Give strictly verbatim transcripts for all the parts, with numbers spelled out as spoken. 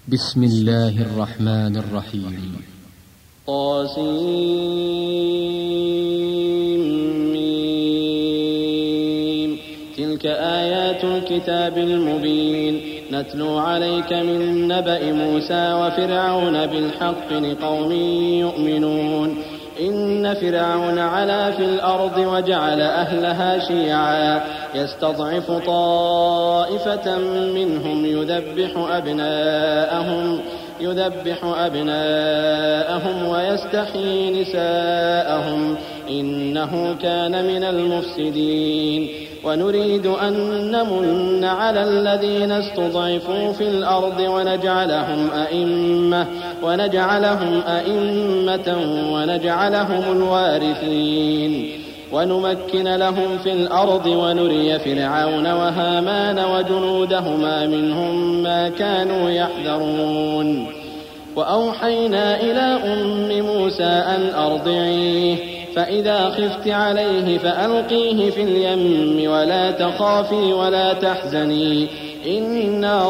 بسم الله الرحمن الرحيم. طاسيم. تلك آيات الكتاب المبين نتلو عليك من نبأ موسى وفرعون بالحق لقوم يؤمنون. إن فرعون علا في الأرض وجعل أهلها شيعا يستضعف طائفة منهم يذبح أبناءهم يذبح أبناءهم ويستحيي نساءهم إنه كان من المفسدين. ونريد أن نمن على الذين استضعفوا في الأرض ونجعلهم أئمة ونجعلهم أئمة ونجعلهم الوارثين ونمكن لهم في الأرض ونري فرعون وهامان وجنودهما منهم ما كانوا يحذرون. وأوحينا إلى أم موسى أن أرضعيه فإذا خفت عليه فألقيه في اليم ولا تخافي ولا تحزني إنا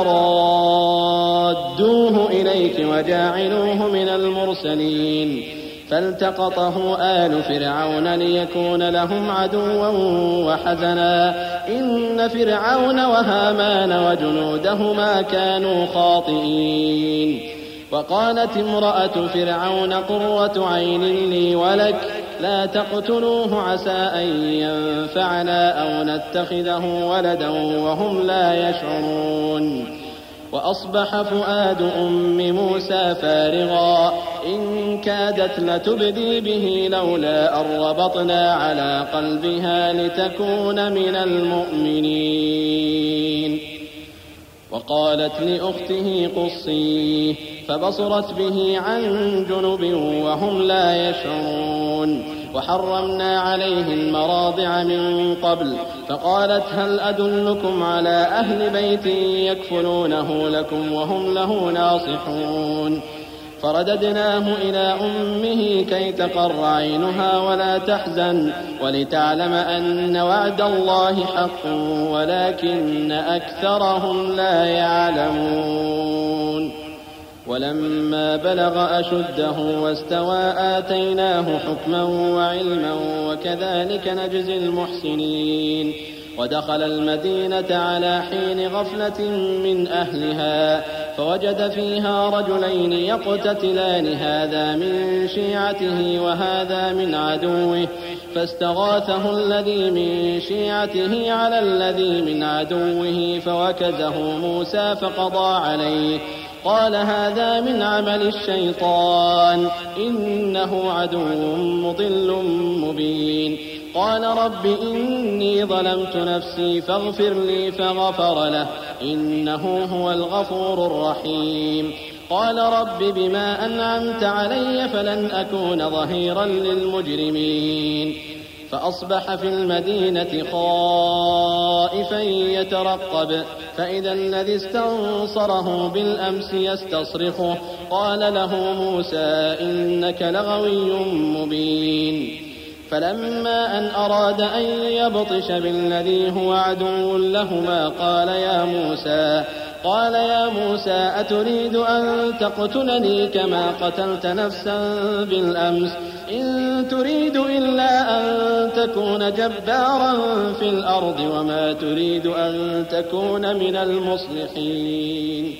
رادوه إليك وجاعلوه من المرسلين. فالتقطه آل فرعون ليكون لهم عدوا وحزنا إن فرعون وهامان وجنودهما كانوا خاطئين. وقالت امرأة فرعون قرة عين لي ولك لا تقتلوه عسى أن ينفعنا أو نتخذه ولدا وهم لا يشعرون. وأصبح فؤاد أم موسى فارغا إن كادت لتبدي به لولا أن ربطنا على قلبها لتكون من المؤمنين. وقالت لأخته قصيه فبصرت به عن جنب وهم لا يشعرون. وحرمنا عليه المراضع من قبل فقالت هل أدلكم على أهل بيت يكفلونه لكم وهم له ناصحون. فرددناه إلى أمه كي تقر عينها ولا تحزن ولتعلم أن وعد الله حق ولكن أكثرهم لا يعلمون. ولما بلغ أشده واستوى آتيناه حكما وعلما وكذلك نجزي المحسنين. ودخل المدينة على حين غفلة من أهلها فوجد فيها رجلين يقتتلان هذا من شيعته وهذا من عدوه فاستغاثه الذي من شيعته على الذي من عدوه فوكزه موسى فقضى عليه قال هذا من عمل الشيطان إنه عدو مضل مبين. قال رب إني ظلمت نفسي فاغفر لي فغفر له إنه هو الغفور الرحيم. قال رب بما أنعمت علي فلن أكون ظهيرا للمجرمين. فأصبح في المدينة خائفا يترقب فإذا الذي استنصره بالأمس يستصرخه قال له موسى إنك لغوي مبين. فلما أن أراد أن يبطش بالذي هو عدو لهما قال يا موسى قال يا موسى أتريد أن تقتلني كما قتلت نفسا بالأمس إن تريد إلا أن تكون جبارا في الأرض وما تريد أن تكون من المصلحين.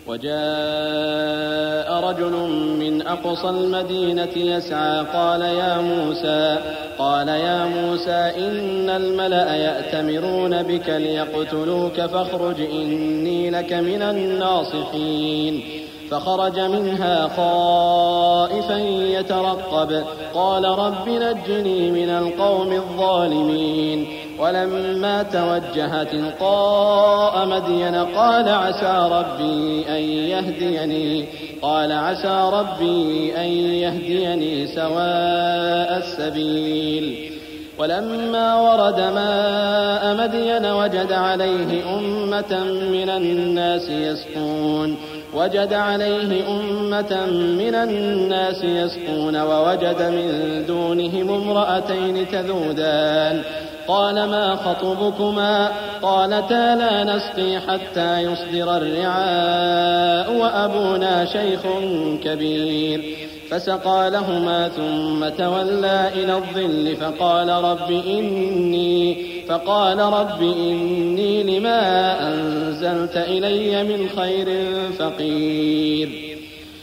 وجاء رجل من أقصى المدينة يسعى قال يا موسى قال يا موسى إن الملأ يأتمرون بك ليقتلوك فاخرج إني لك من الناصحين. فخرج منها خائفا يترقب قال رب نجني من القوم الظالمين. ولما توجه تلقاء مدين قال عسى ربي أن يهديني قال عسى ربي أن يهديني سواء السبيل. ولما ورد ماء مدين وجد عليه أمة من الناس يسقون وجد عليه أمة من الناس يسقون ووجد من دونهم امرأتين تذودان قال ما خطبكما قالتا لا نسقي حتى يصدر الرعاء وأبونا شيخ كبير فسقى لهما ثم تولى إلى الظل فقال رب إني فقال رب إني لما أنزلت إلي من خير فقير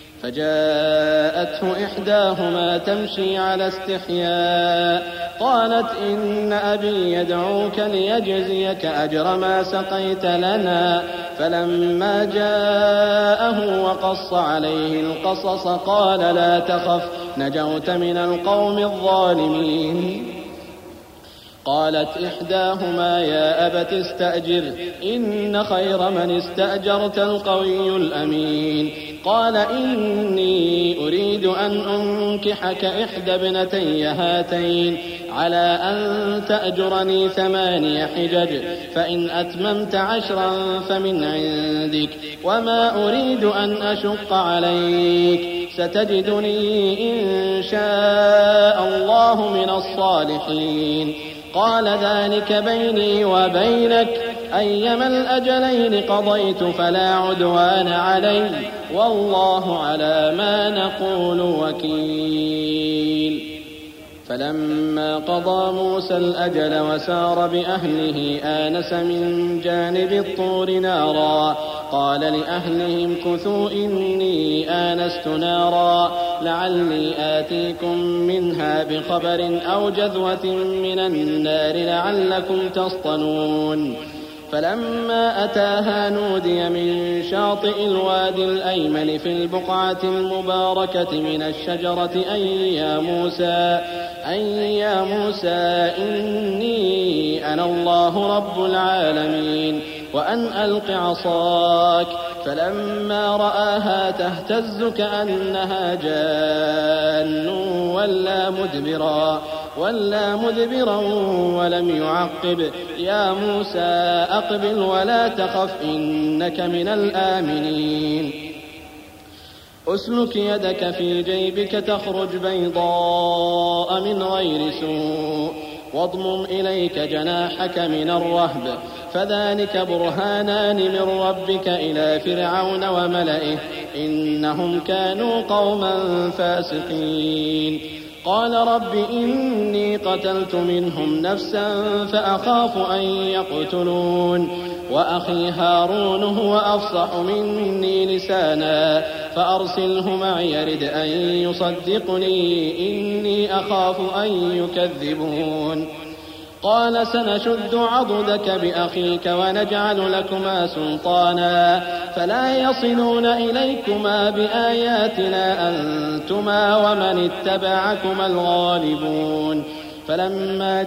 فجاءته إحداهما تمشي على استحياء قالت إن أبي يدعوك ليجزيك أجر ما سقيت لنا فلما جاءه وقص عليه القصص قال لا تخف نجوت من القوم الظالمين. قالت إحداهما يا أبت استأجر إن خير من استأجرت القوي الأمين. قال إني أريد أن أنكحك إحدى ابنتي هاتين على أن تأجرني ثماني حجج فإن أتممت عشرا فمن عندك وما أريد أن أشق عليك ستجدني إن شاء الله من الصالحين. قال ذلك بيني وبينك أيما الأجلين قضيت فلا عدوان علي والله على ما نقول وكيل. فلما قضى موسى الأجل وسار بأهله آنس من جانب الطور نارا قال لأهلهم كثوا إني آنست نارا لعلي آتيكم منها بخبر أو جذوة من النار لعلكم تصطلون. فلما أتاها نودي من شاطئ الوادي الأيمن في البقعة المباركة من الشجرة أن يا موسى أن يا موسى إني أنا الله رب العالمين وأن ألق عصاك. فلما رآها تهتز كأنها جان ولا مدبرا ولا مدبرا ولم يعقب يا موسى أقبل ولا تخف إنك من الآمنين. أسلك يدك في جيبك تخرج بيضاء من غير سوء واضمم إليك جناحك من الرهب فذلك برهانان من ربك إلى فرعون وملئه إنهم كانوا قوما فاسقين. قال رب إني قتلت منهم نفسا فأخاف أن يقتلون وأخي هارون هو أفصح مني لسانا فأرسله معي يرد أن يصدقني إني أخاف أن يكذبون. قال سنشد عضدك بأخيك ونجعل لكما سلطانا فلا يصلون إليكما بآياتنا أنتما ومن اتبعكما الغالبون. فلما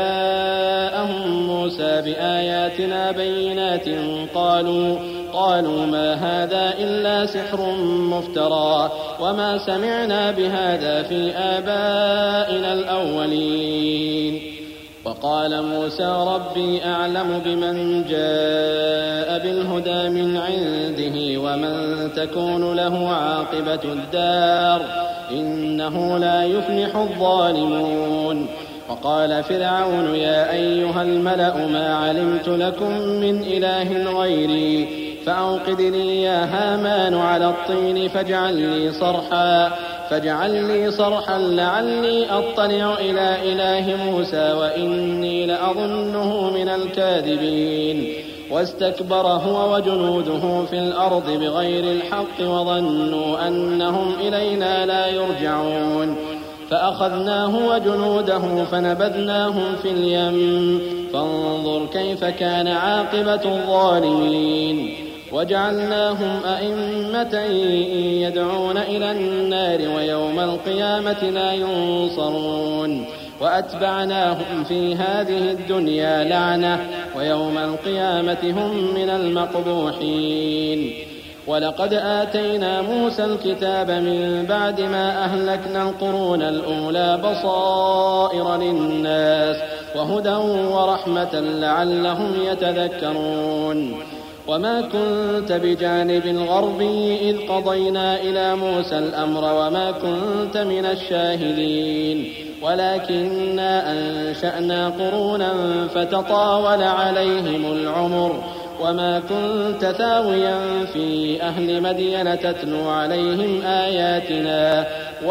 جاءهم موسى بآياتنا بينات قالوا قالوا ما هذا إلا سحر مفترى وما سمعنا بهذا في آبائنا الأولين. وقال موسى ربي أعلم بمن جاء بالهدى من عنده ومن تكون له عاقبة الدار إنه لا يفلح الظالمون. وقال فرعون يا أيها الملأ ما علمت لكم من إله غيري فأوقد لي يا هامان على الطين فاجعل لي صرحا فاجعل لي صرحا لعلي أطلع إلى إله موسى وإني لأظنه من الكاذبين. واستكبر هو وجنوده في الأرض بغير الحق وظنوا أنهم إلينا لا يرجعون. فأخذناه وجنوده فنبذناهم في اليم فانظر كيف كان عاقبة الظالمين. وجعلناهم أئمة يدعون إلى النار ويوم القيامة لا ينصرون. وأتبعناهم في هذه الدنيا لعنة ويوم القيامة هم من المقبوحين. ولقد آتينا موسى الكتاب من بعد ما أهلكنا القرون الأولى بصائر للناس وهدى ورحمة لعلهم يتذكرون. وما كنت بجانب الغربي إذ قضينا إلى موسى الأمر وما كنت من الشاهدين. ولكننا أنشأنا قرونا فتطاول عليهم العمر وما كنت ثاويا في أهل مدين تتلو عليهم آياتنا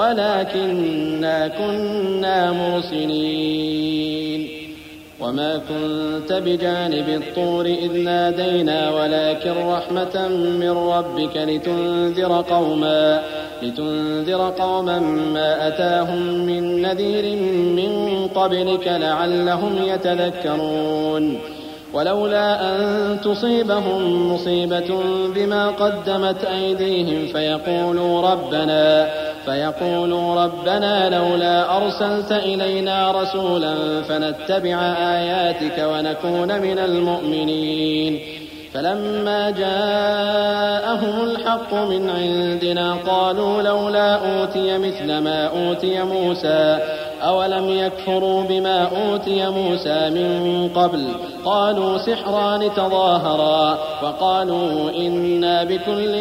ولكننا كنا مرسلين وما كنت بجانب الطور إذ نادينا ولكن رحمة من ربك لتنذر قوما لتنذر قوما ما أتاهم من نذير من قبلك لعلهم يتذكرون ولولا أن تصيبهم مصيبة بما قدمت أيديهم فيقولوا ربنا فيقولوا ربنا لولا أرسلت إلينا رسولا فنتبع آياتك ونكون من المؤمنين فلما جاءهم الحق من عندنا قالوا لولا أوتي مثل ما أوتي موسى أولم يكفروا بما أوتي موسى من قبل قالوا سحران تظاهرا وقالوا إنا بكل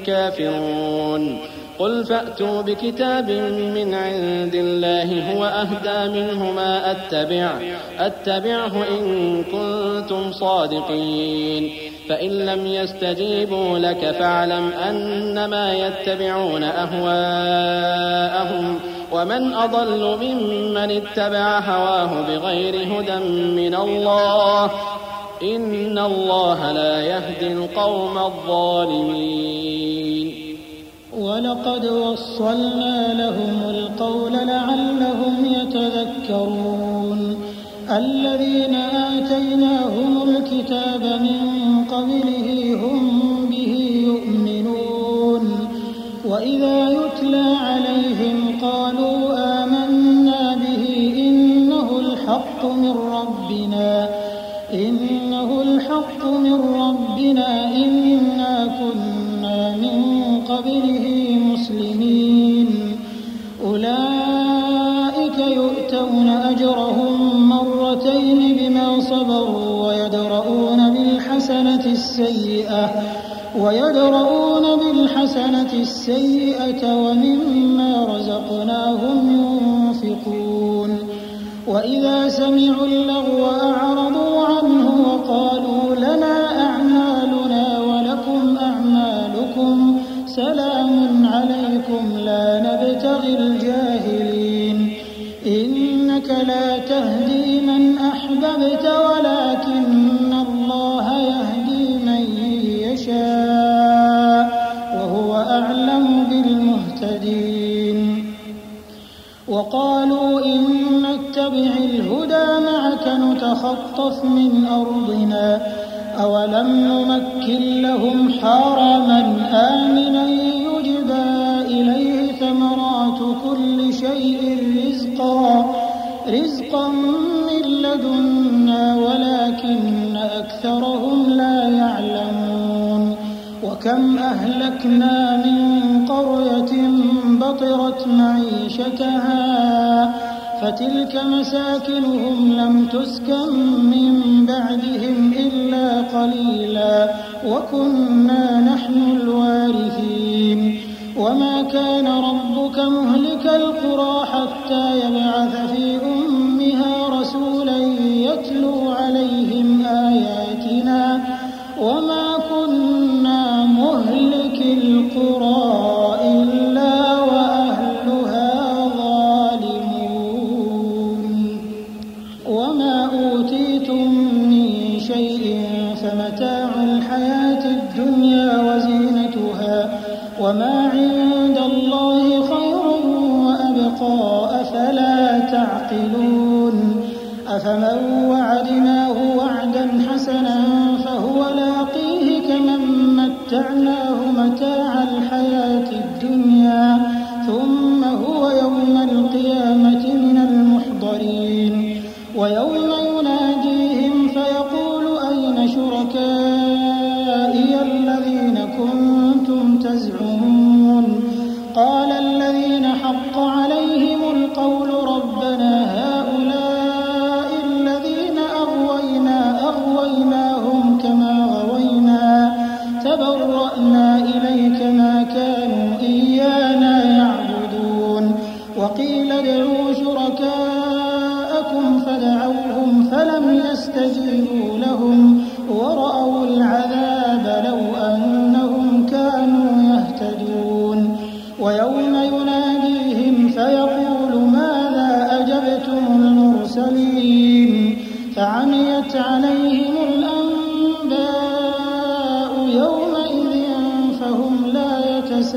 كافرون قل فأتوا بكتاب من عند الله هو أهدى منهما أتبع أتبعه إن كنتم صادقين فإن لم يستجيبوا لك فاعلم أنما يتبعون أهواءهم ومن أضل ممن اتبع هواه بغير هدى من الله إن الله لا يهدي القوم الظالمين ولقد وصلنا لهم القول لعلهم يتذكرون الذين آتيناهم الكتاب من قبله هم به يؤمنون وإذا يتلى عليهم قالوا آمنا به إنه الحق من ربنا إنه الحق من ربنا إنا كنا من قبله مسلمين أولئك يؤتون أجرهم مرتين بما صبروا ويدرؤون بالحسنة السيئة ويدرؤون بالحسنة السيئة ومما رزقناهم ينفقون وإذا سمعوا اللغو أعرضوا عنه وقالوا لنا أعمالنا ولكم أعمالكم سلام عليكم لا نبتغي الجاهلين إنك لا تهدي من أحببت ولكن الله يهدي من يشاء وهو أعلم بالمهتدين وقالوا إن نتبع الهدى معك نتخطف من أرضنا أولم نمكن لهم حرما آمنا يجبى إليه ثمرات كل شيء رزقا رزقا من لدنا ولكن أكثرهم لا يعلمون وكم أهلكنا من قرية بطرت معيشتها فتلك مساكنهم لم تسكن من بعدهم إلا قليلا وكنا نحن الوارثين وما كان ربك مهلك القرى حتى يبعث في أمها رسولا يتلو عليهم آياتنا وما كنا مهلك القرى إلا وأهلها ظالمون وما أوتيتم من شيء فمتاع الحياة الدنيا وزينتها وما عند الله خير وأبقى أفلا تعقلون أفمن وعدناه وعدا حسنا فهو لاقيه كمن متعناه متاع الحياة الدنيا ثم هو يوم القيامة من المحضرين ويوم يناديهم فيقول أين شركائي الذين كنتم تزعمون قال الذين حق عليهم القول ربنا هؤلاء الذين أغوينا أغويناهم كما غوينا تبرأنا إليك ما كانوا إيانا يعبدون وقيل ادعوا شركاء فدعوهم فلم يستجيبوا لهم ورأوا العذاب لو أنهم كانوا يهتدون ويوم يناديهم فيقول ماذا أجبتم المرسلين فعميت عليهم الأنباء يومئذ فهم لا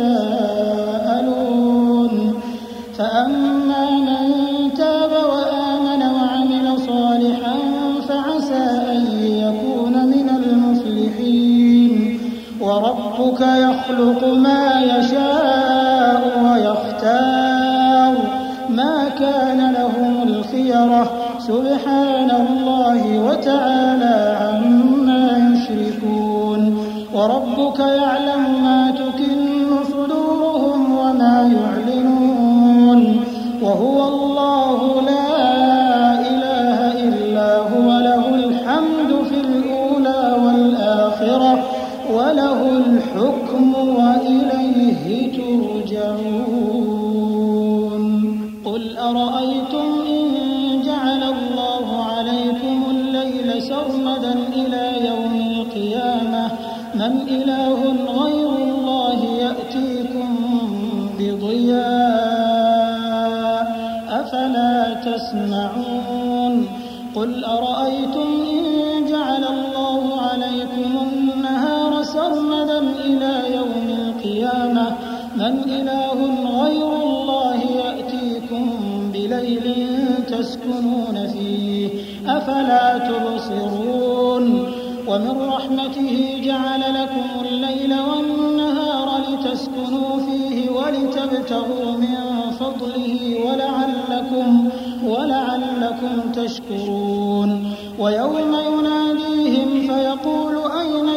يتساءلون فأما من تاب وآمن وعمل صالحا فعسى أن يكون من المفلحين وربك يخلق ما يشاء ويختار ما كان لهم الخيرة سبحان الله وتعالى عما يشركون وربك يعلم ما تكن صدورهم وما يعلنون وهو الله لا إله إلا هو له الحمد في الأولى والآخرة وله الحكم وإليه ترجعون قل أرأيتم إن جعل الله عليكم الليل سرمدا إلى يوم القيامة من إله غير الله يأتيكم بضياء أفلا تسمعون قل أرأيتم إن جعل الله عليكم النهار سرمدا إلى يوم القيامة من إله غير الله يأتيكم بليل تسكنون فيه أفلا تبصرون ومن رحمته جعل لكم الليل والنهار لتسكنوا فيه ولتبتغوا من فضله ولعلكم, ولعلكم تشكرون ويوم يناديهم فيقول أين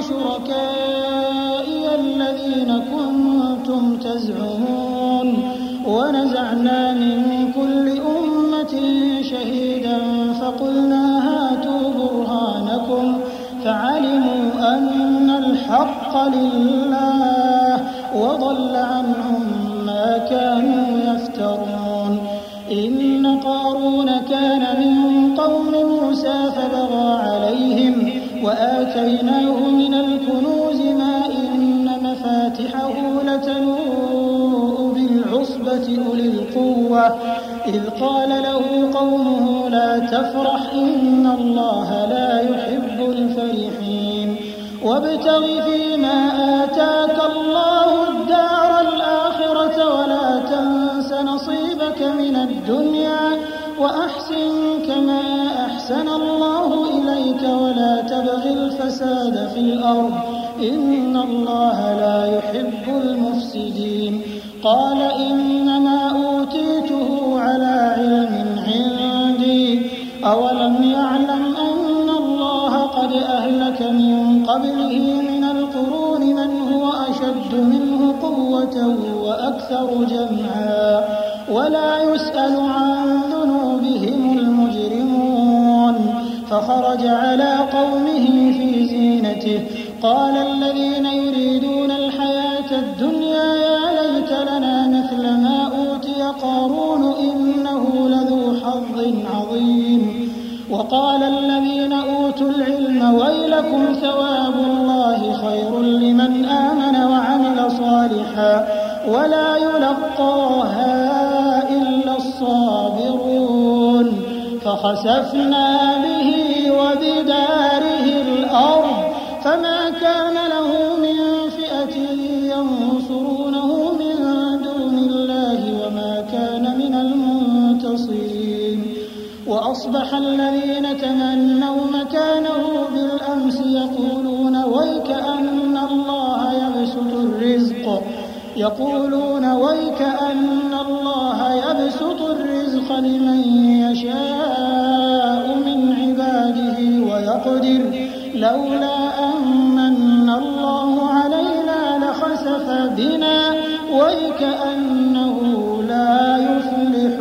شركائي الذين كنتم تزعمون ونزعنا من كل أمة شهيدا فقلنا هاتوا برهانكم فعلموا أن الحق لله وضل عنهم ما كانوا يفترون إن قارون كان من قوم موسى فبغى عليهم وآتيناه من الكنوز ما إن مفاتحه لتنوء بالعصبة أولي القوة إذ قال له قومه لا تفرح إن الله لا يحب الفرحين وابتغ فيما آتاك الله الدار الآخرة ولا تنس نصيبك من الدنيا وأحسن كما أحسن الله إليك ولا تبغ الفساد في الأرض إن الله لا يحب المفسدين قال إنما أوتيته على علم عندي أولم يعلم أن الله قد أهلك من قبله من القرون من هو أشد منه قوة وأكثر جمعا ولا يسأل عن ذنوبهم المجرمون فخرج على قومه في زينته قال الذين يريدون الحياة الدنيا يا ليت لنا مثل ما أوتي قارون إنه لذو حظ عظيم وقال الذين أوتوا العلم ويلكم ثواب الله خير لمن آمن وعمل صالحا ولا يلقاها إلا الصابرون فخسفنا به وبداره الأرض فما كان له من فئة ينصرونه من دون الله وما كان من المنتصرين وأصبح الذين تمنوا مكانه بالأمس يقولون ويك أن الله يبسط الرزق يقولون ويك أن الله يبسط الرزق لمن يشاء من عباده ويقدر لولا أمن الله علينا لخسف بنا ويكأنه لا يفلح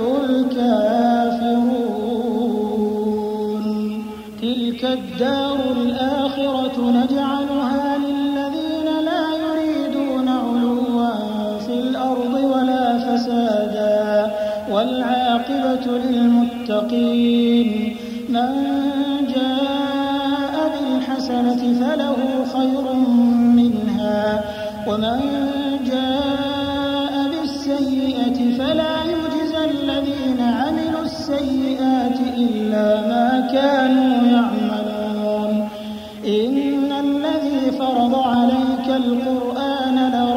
الكافرون تلك الدار الآخرة نجعلها للذين لا يريدون علوا في الأرض ولا فسادا والعاقبة للمتقين من جاء بالحسنة فله خير منها ومن جاء بالسيئة فلا يجزى الذين عملوا السيئات إلا ما كانوا يعملون إن الذي فرض عليك القرآن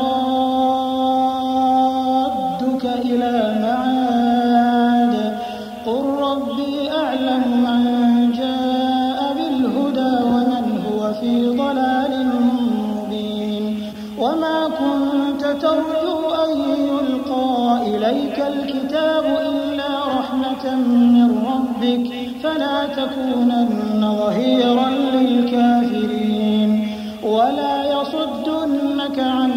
لرادك إلى معاد قل ربي أعلم من جاء بالهدى ومن هو في ضلال مبين وما كنت ترجو أن يلقى إليك الكتاب إلا رحمة من ربك فلا تكونن ظهيرا للكافرين ولا يصدنك عن